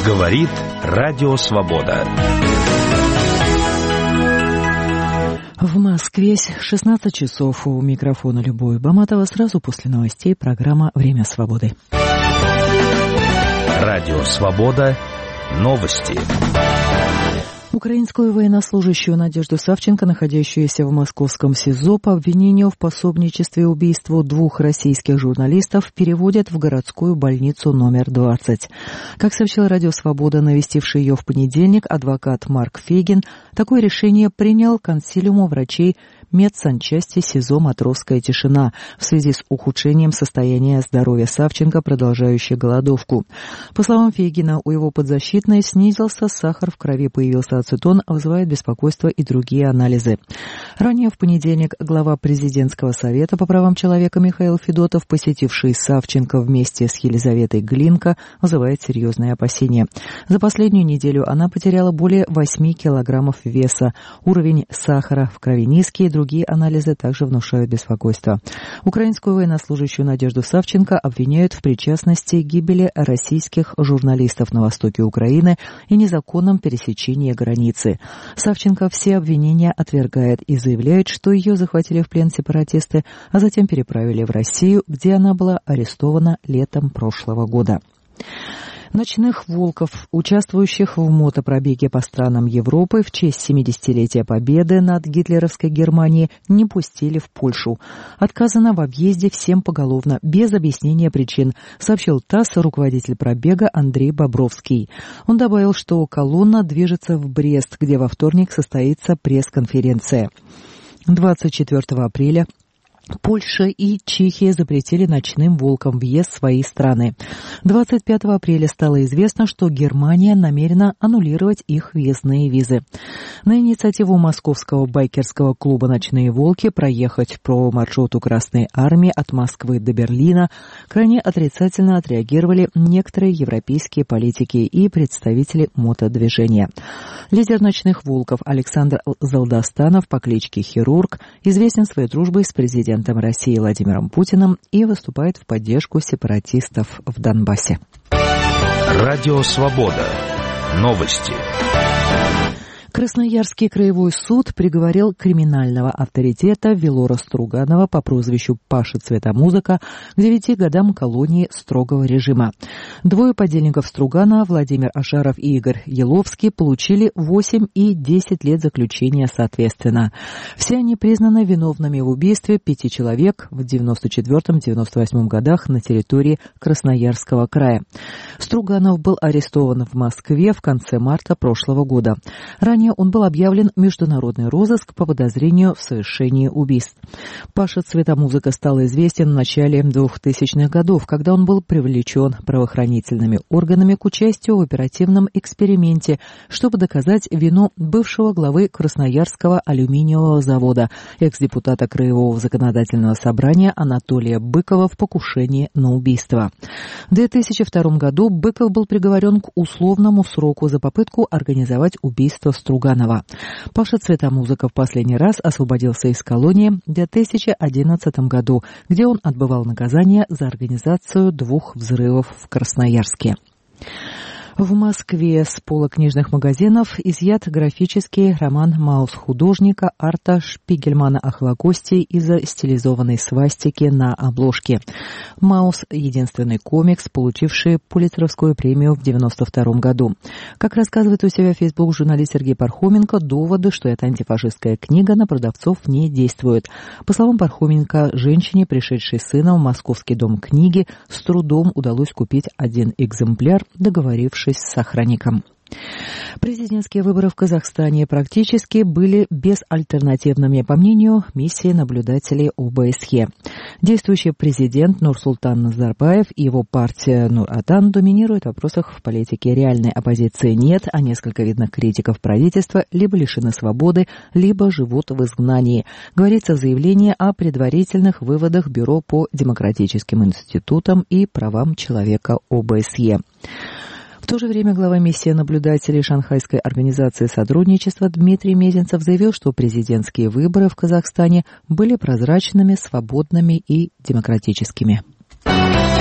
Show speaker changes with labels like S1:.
S1: Говорит Радио Свобода.
S2: В Москве 16 часов. У микрофона Любовь Баматова. Сразу после новостей программа «Время свободы».
S1: Радио Свобода. Новости.
S2: Украинскую военнослужащую Надежду Савченко, находящуюся в московском СИЗО по обвинению в пособничестве убийству 2 российских журналистов, переводят в городскую больницу номер 20. Как сообщил Радио Свобода, навестивший ее в понедельник, адвокат Марк Фейгин такое решение принял консилиуму врачей медсанчасти СИЗО «Матросская тишина» в связи с ухудшением состояния здоровья Савченко, продолжающей голодовку. По словам Фейгина, у его подзащитной снизился сахар в крови, появился ацетон, вызывает беспокойство и другие анализы. Ранее в понедельник глава президентского совета по правам человека Михаил Федотов, посетивший Савченко вместе с Елизаветой Глинко, вызывает серьезные опасения. За последнюю неделю она потеряла более 8 килограммов веса. Уровень сахара в крови низкий, другие анализы также внушают беспокойство. Украинскую военнослужащую Надежду Савченко обвиняют в причастности к гибели российских журналистов на востоке Украины и незаконном пересечении границы. Савченко все обвинения отвергает и заявляет, что ее захватили в плен сепаратисты, а затем переправили в Россию, где она была арестована летом прошлого года. Ночных волков, участвующих в мотопробеге по странам Европы в честь 70-летия победы над гитлеровской Германией, не пустили в Польшу. Отказано в объезде всем поголовно, без объяснения причин, сообщил ТАСС руководитель пробега Андрей Бобровский. Он добавил, что колонна движется в Брест, где во вторник состоится пресс-конференция. 24 апреля Польша и Чехия запретили ночным волкам въезд в свои страны. 25 апреля стало известно, что Германия намерена аннулировать их въездные визы. На инициативу московского байкерского клуба «Ночные волки» проехать по маршруту Красной Армии от Москвы до Берлина крайне отрицательно отреагировали некоторые европейские политики и представители мотодвижения. Лидер «Ночных волков» Александр Залдостанов по кличке Хирург известен своей дружбой с президентом России Владимиром Путиным и выступает в поддержку сепаратистов в Донбассе.
S1: Радио Свобода. Новости.
S2: Красноярский краевой суд приговорил криминального авторитета Велора Струганова по прозвищу Паша Цветомузыка к 9 годам колонии строгого режима. 2 подельников Струганова, Владимир Ашаров и Игорь Еловский, получили 8 и 10 лет заключения соответственно. Все они признаны виновными в убийстве 5 человек в 94-98 годах на территории Красноярского края. Струганов был арестован в Москве в конце марта прошлого года. Ранее он был объявлен в международный розыск по подозрению в совершении убийств. Паша Цветомузыка стал известен в начале 2000-х годов, когда он был привлечен правоохранительными органами к участию в оперативном эксперименте, чтобы доказать вину бывшего главы Красноярского алюминиевого завода, экс-депутата Краевого законодательного собрания Анатолия Быкова в покушении на убийство. В 2002 году Быков был приговорен к условному сроку за попытку организовать убийство Струганова. Паша Цветомузыка в последний раз освободился из колонии в 2011 году, где он отбывал наказание за организацию 2 взрывов в Красноярске. В Москве с пола книжных магазинов изъят графический роман «Маус» художника Арта Шпигельмана Охлокостий из-за стилизованной свастики на обложке. «Маус» — единственный комикс, получивший Пулитцеровскую премию в 1992 году. Как рассказывает у себя в Facebook журналист Сергей Пархоменко, доводы, что это антифашистская книга, на продавцов не действуют. По словам Пархоменко, женщине, пришедшей с сыном в Московский дом книги, с трудом удалось купить 1 экземпляр, договорившись с охранником. Президентские выборы в Казахстане практически были безальтернативными, по мнению миссии наблюдателей ОБСЕ. Действующий президент Нурсултан Назарбаев и его партия Нур-Отан доминируют в вопросах в политике. Реальной оппозиции нет, а несколько видных критиков правительства либо лишены свободы, либо живут в изгнании, говорится в заявлении о предварительных выводах Бюро по демократическим институтам и правам человека ОБСЕ. В то же время глава миссии наблюдателей Шанхайской организации сотрудничества Дмитрий Мезенцев заявил, что президентские выборы в Казахстане были прозрачными, свободными и демократическими.